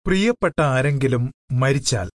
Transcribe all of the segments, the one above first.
പ്രിയപ്പെട്ട ആരെങ്കിലും മരിച്ചാൽ.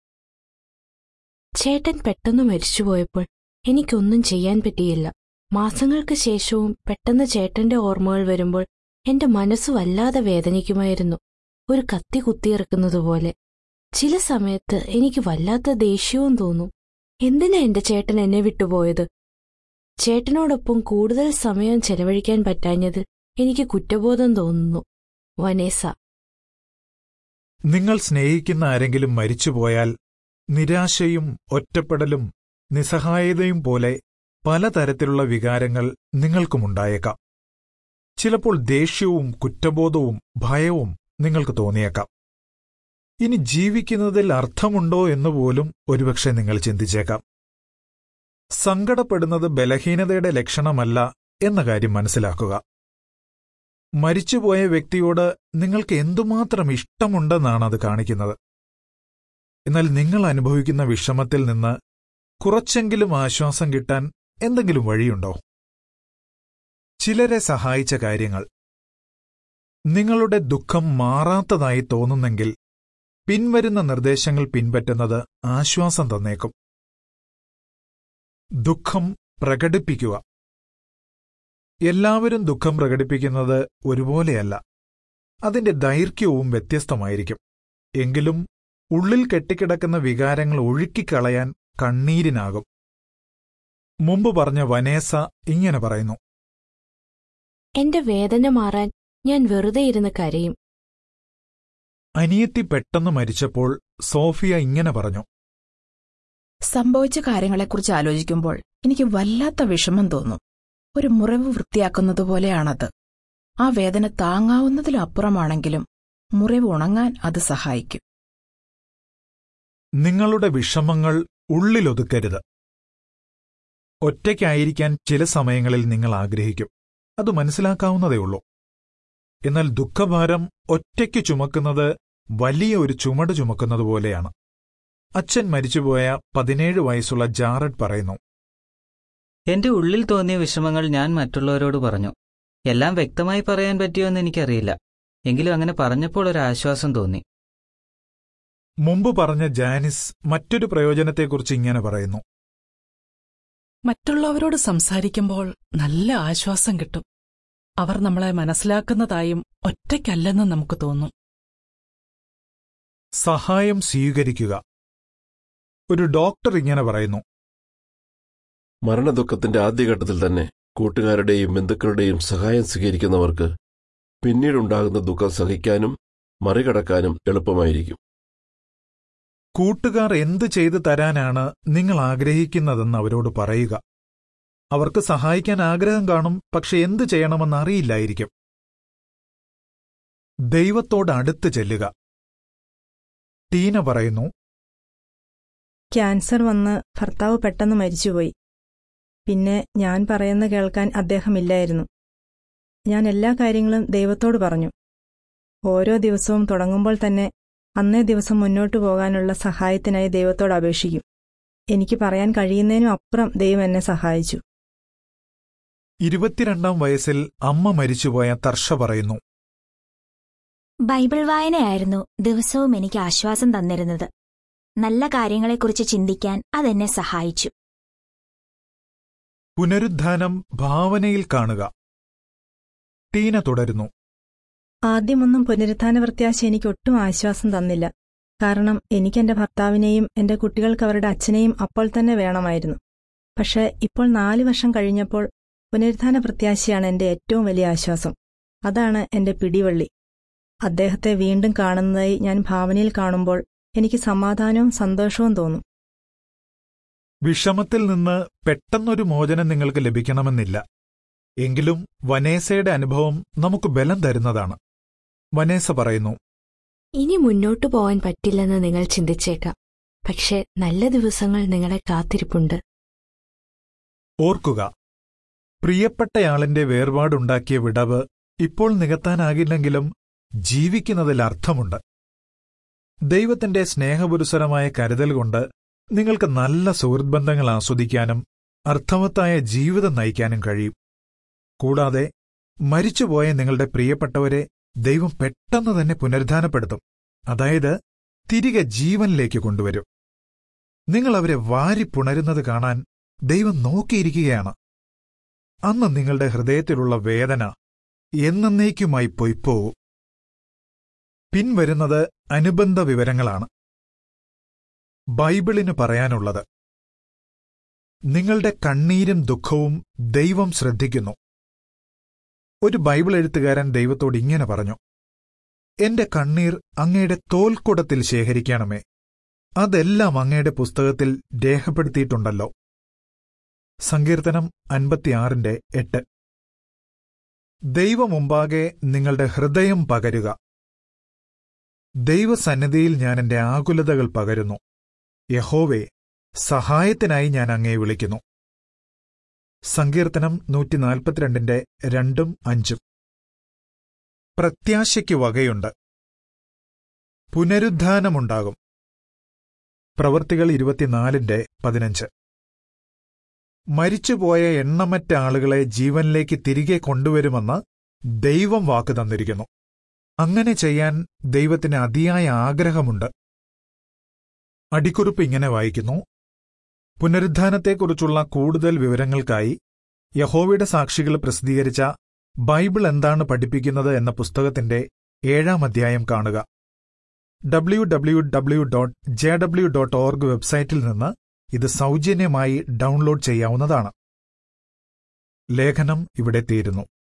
ചേട്ടൻ പെട്ടെന്ന് മരിച്ചുപോയപ്പോൾ എനിക്കൊന്നും ചെയ്യാൻ പറ്റിയില്ല. മാസങ്ങൾക്ക് ശേഷവും പെട്ടെന്ന് ചേട്ടന്റെ ഓർമ്മകൾ വരുമ്പോൾ എന്റെ മനസ്സ് വല്ലാതെ വേദനിക്കുമായിരുന്നു, ഒരു കത്തി കുത്തിയിറക്കുന്നതുപോലെ. ചില സമയത്ത് എനിക്ക് വല്ലാത്ത ദേഷ്യവും തോന്നും. എന്തിനാ എന്റെ ചേട്ടൻ എന്നെ വിട്ടുപോയത്? ചേട്ടനോടൊപ്പം കൂടുതൽ സമയം ചെലവഴിക്കാൻ പറ്റാഞ്ഞതിൽ എനിക്ക് കുറ്റബോധം തോന്നുന്നു. വനേസ. നിങ്ങൾ സ്നേഹിക്കുന്ന ആരെങ്കിലും മരിച്ചുപോയാൽ നിരാശയും ഒറ്റപ്പെടലും നിസ്സഹായതയും പോലെ പലതരത്തിലുള്ള വികാരങ്ങൾ നിങ്ങൾക്കുമുണ്ടായേക്കാം. ചിലപ്പോൾ ദേഷ്യവും കുറ്റബോധവും ഭയവും നിങ്ങൾക്ക് തോന്നിയേക്കാം. ഇനി ജീവിക്കുന്നതിൽ അർത്ഥമുണ്ടോ എന്നുപോലും ഒരുപക്ഷെ നിങ്ങൾ ചിന്തിച്ചേക്കാം. സങ്കടപ്പെടുന്നത് ബലഹീനതയുടെ ലക്ഷണമല്ല എന്ന കാര്യം മനസ്സിലാക്കുക. മരിച്ചുപോയ വ്യക്തിയോട് നിങ്ങൾക്ക് എന്തുമാത്രം ഇഷ്ടമുണ്ടെന്നാണ് അത് കാണിക്കുന്നത്. എന്നാൽ നിങ്ങൾ അനുഭവിക്കുന്ന വിഷമത്തിൽ നിന്ന് കുറച്ചെങ്കിലും ആശ്വാസം കിട്ടാൻ എന്തെങ്കിലും വഴിയുണ്ടോ? ചിലരെ സഹായിച്ച കാര്യങ്ങൾ. നിങ്ങളുടെ ദുഃഖം മാറാത്തതായി തോന്നുന്നെങ്കിൽ പിൻവരുന്ന നിർദ്ദേശങ്ങൾ പിൻപറ്റുന്നത് ആശ്വാസം തന്നേക്കും. ദുഃഖം പ്രകടിപ്പിക്കുക. എല്ലാവരും ദുഃഖം പ്രകടിപ്പിക്കുന്നത് ഒരുപോലെയല്ല. അതിന്റെ ദൈർഘ്യവും വ്യത്യസ്തമായിരിക്കും. എങ്കിലും ഉള്ളിൽ കെട്ടിക്കിടക്കുന്ന വികാരങ്ങൾ ഒഴുക്കിക്കളയാൻ കണ്ണീരിനാകും. മുമ്പ് പറഞ്ഞ വനേസ ഇങ്ങനെ പറയുന്നു: എന്റെ വേദന മാറാൻ ഞാൻ വെറുതെ ഇരുന്ന് കരയും. അനിയത്തി പെട്ടെന്ന് മരിച്ചപ്പോൾ സോഫിയ ഇങ്ങനെ പറഞ്ഞു: സംഭവിച്ച കാര്യങ്ങളെക്കുറിച്ച് ആലോചിക്കുമ്പോൾ എനിക്ക് വല്ലാത്ത വിഷമം തോന്നും. ഒരു മുറിവ് വൃത്തിയാക്കുന്നതുപോലെയാണത്. ആ വേദന താങ്ങാവുന്നതിലപ്പുറമാണെങ്കിലും മുറിവ് ഉണങ്ങാൻ അത് സഹായിക്കും. നിങ്ങളുടെ വിഷമങ്ങൾ ഉള്ളിലൊതുക്കരുത്. ഒറ്റയ്ക്കായിരിക്കാൻ ചില സമയങ്ങളിൽ നിങ്ങൾ ആഗ്രഹിക്കും. അത് മനസ്സിലാക്കാവുന്നതേയുള്ളൂ. എന്നാൽ ദുഃഖഭാരം ഒറ്റയ്ക്ക് ചുമക്കുന്നത് വലിയ ഒരു ചുമട് ചുമക്കുന്നതുപോലെയാണ്. അച്ഛൻ മരിച്ചുപോയ 17 വയസ്സുള്ള ജാറഡ് പറയുന്നു: എന്റെ ഉള്ളിൽ തോന്നിയ വിഷമങ്ങൾ ഞാൻ മറ്റുള്ളവരോട് പറഞ്ഞു. എല്ലാം വ്യക്തമായി പറയാൻ പറ്റിയോന്ന് എനിക്കറിയില്ല. എങ്കിലും അങ്ങനെ പറഞ്ഞപ്പോൾ ഒരു ആശ്വാസം തോന്നി. മുമ്പ് പറഞ്ഞ ജാനിസ് മറ്റൊരു പ്രയോജനത്തെക്കുറിച്ച് ഇങ്ങനെ പറയുന്നു: മറ്റുള്ളവരോട് സംസാരിക്കുമ്പോൾ നല്ല ആശ്വാസം കിട്ടും. അവർ നമ്മളെ മനസ്സിലാക്കുന്നതായും ഒറ്റയ്ക്കല്ലെന്ന് നമുക്ക് തോന്നും. സഹായം സ്വീകരിക്കുക. ഒരു ഡോക്ടർ ഇങ്ങനെ പറയുന്നു: മരണദുഃഖത്തിന്റെ ആദ്യഘട്ടത്തിൽ തന്നെ കൂട്ടുകാരുടെയും ബന്ധുക്കളുടെയും സഹായം സ്വീകരിക്കുന്നവർക്ക് പിന്നീടുണ്ടാകുന്ന ദുഃഖം സഹിക്കാനും മറികടക്കാനും എളുപ്പമായിരിക്കും. കൂട്ടുകാർ എന്ത് ചെയ്തു തരാനാണ് നിങ്ങൾ ആഗ്രഹിക്കുന്നതെന്ന് അവരോട് പറയുക. അവർക്ക് സഹായിക്കാൻ ആഗ്രഹം കാണും, പക്ഷെ എന്തു ചെയ്യണമെന്ന് അറിയില്ലായിരിക്കും. ദൈവത്തോട് അടുത്ത് ചെല്ലുക. ടീന പറയുന്നു: ക്യാൻസർ വന്ന് ഭർത്താവ് പെട്ടെന്ന് മരിച്ചുപോയി. പിന്നെ ഞാൻ പറയുന്ന കേൾക്കാൻ അദ്ദേഹമില്ലായിരുന്നു. ഞാൻ എല്ലാ കാര്യങ്ങളും ദൈവത്തോട് പറഞ്ഞു. ഓരോ ദിവസവും തുടങ്ങുമ്പോൾ തന്നെ അന്നേ ദിവസം മുന്നോട്ടു പോകാനുള്ള സഹായത്തിനായി ദൈവത്തോട് അപേക്ഷിക്കും. എനിക്ക് പറയാൻ കഴിയുന്നതിനും അപ്പുറം ദൈവം എന്നെ സഹായിച്ചു. 22-ാം വയസ്സിൽ അമ്മ മരിച്ചുപോയ തർഷ പറയുന്നു: ബൈബിൾ വായനയായിരുന്നു ദിവസവും എനിക്ക് ആശ്വാസം തന്നിരുന്നത്. നല്ല കാര്യങ്ങളെക്കുറിച്ച് ചിന്തിക്കാൻ അതെന്നെ സഹായിച്ചു. പുനരുദ്ധാനം ഭാവനയിൽ കാണുക. ടീന തുടരുന്നു: ആദ്യമൊന്നും പുനരുത്ഥാന പ്രത്യാശ എനിക്കൊട്ടും ആശ്വാസം തന്നില്ല. കാരണം എനിക്കെന്റെ ഭർത്താവിനെയും എന്റെ കുട്ടികൾക്ക് അവരുടെ അച്ഛനെയും അപ്പോൾ തന്നെ വേണമായിരുന്നു. പക്ഷേ ഇപ്പോൾ 4 വർഷം കഴിഞ്ഞപ്പോൾ പുനരുത്ഥാന പ്രത്യാശയാണ് എന്റെ ഏറ്റവും വലിയ ആശ്വാസം. അതാണ് എന്റെ പിടിവള്ളി. അദ്ദേഹത്തെ വീണ്ടും കാണുന്നതായി ഞാൻ ഭാവനയിൽ കാണുമ്പോൾ എനിക്ക് സമാധാനവും സന്തോഷവും തോന്നും. വിഷമത്തിൽ നിന്ന് പെട്ടെന്നൊരു മോചനം നിങ്ങൾക്ക് ലഭിക്കണമെന്നില്ല. എങ്കിലും വനേസയുടെ അനുഭവം നമുക്ക് ബലം തരുന്നതാണ്. വനേസ പറയുന്നു: ഇനി മുന്നോട്ടു പോകാൻ പറ്റില്ലെന്ന് നിങ്ങൾ ചിന്തിച്ചേക്കാം. പക്ഷെ നല്ല ദിവസങ്ങൾ നിങ്ങളെ കാത്തിരിപ്പുണ്ട്. ഓർക്കുക, പ്രിയപ്പെട്ടയാളിന്റെ വേർപാടുണ്ടാക്കിയ വിടവ് ഇപ്പോൾ നികത്താനാകില്ലെങ്കിലും ജീവിക്കുന്നതിൽ അർത്ഥമുണ്ട്. ദൈവത്തിന്റെ സ്നേഹപുരസരമായ കരുതൽ കൊണ്ട് നിങ്ങൾക്ക് നല്ല സുഹൃദ്ബന്ധങ്ങൾ ആസ്വദിക്കാനും അർത്ഥവത്തായ ജീവിതം നയിക്കാനും കഴിയും. കൂടാതെ മരിച്ചുപോയ നിങ്ങളുടെ പ്രിയപ്പെട്ടവരെ ദൈവം പെട്ടെന്ന് തന്നെ പുനരുദ്ധാനപ്പെടുത്തും. അതായത് തിരികെ ജീവനിലേക്ക് കൊണ്ടുവരും. നിങ്ങൾ അവരെ വാരിപ്പുണരുന്നത് കാണാൻ ദൈവം നോക്കിയിരിക്കുകയാണ്. അന്ന് നിങ്ങളുടെ ഹൃദയത്തിലുള്ള വേദന എന്നേക്കുമായി പൊയ്പോവും. പിൻവരുന്നത് അനുബന്ധ വിവരങ്ങളാണ്. ബൈബിളിന് പറയാനുള്ളത്: നിങ്ങളുടെ കണ്ണീരും ദുഃഖവും ദൈവം ശ്രദ്ധിക്കുന്നു. ഒരു ബൈബിൾ എഴുത്തുകാരൻ ദൈവത്തോട് ഇങ്ങനെ പറഞ്ഞു: എന്റെ കണ്ണീർ അങ്ങയുടെ തോൽക്കുടത്തിൽ ശേഖരിക്കണമേ, അതെല്ലാം അങ്ങയുടെ പുസ്തകത്തിൽ രേഖപ്പെടുത്തിയിട്ടുണ്ടല്ലോ. സങ്കീർത്തനം 56:8. ദൈവമുമ്പാകെ നിങ്ങളുടെ ഹൃദയം പകരുക. ദൈവസന്നിധിയിൽ ഞാൻ എന്റെ ആകുലതകൾ പകരുന്നു. യഹോവേ, സഹായത്തിനായി ഞാൻ അങ്ങയെ വിളിക്കുന്നു. സങ്കീർത്തനം 142:2-5. പ്രത്യാശയ്ക്ക് വകയുണ്ട്. പുനരുദ്ധാനമുണ്ടാകും. പ്രവൃത്തികൾ 24:15. മരിച്ചുപോയ എണ്ണമറ്റ ആളുകളെ ജീവനിലേക്ക് തിരികെ കൊണ്ടുവരുമെന്ന് ദൈവം വാക്ക് തന്നിരിക്കുന്നു. അങ്ങനെ ചെയ്യാൻ ദൈവത്തിന് അതിയായ ആഗ്രഹമുണ്ട്. അടിക്കുറിപ്പ് ഇങ്ങനെ വായിക്കുന്നു: പുനരുദ്ധാനത്തെക്കുറിച്ചുള്ള കൂടുതൽ വിവരങ്ങൾക്കായി യഹോവയുടെ സാക്ഷികൾ പ്രസിദ്ധീകരിച്ച ബൈബിൾ എന്താണ് പഠിപ്പിക്കുന്നത് എന്ന പുസ്തകത്തിന്റെ 7-ാം അധ്യായം കാണുക. www.jw.org വെബ്സൈറ്റിൽ നിന്ന് ഇത് സൗജന്യമായി ഡൗൺലോഡ് ചെയ്യാവുന്നതാണ്. ലേഖനം ഇവിടെ തീരുന്നു.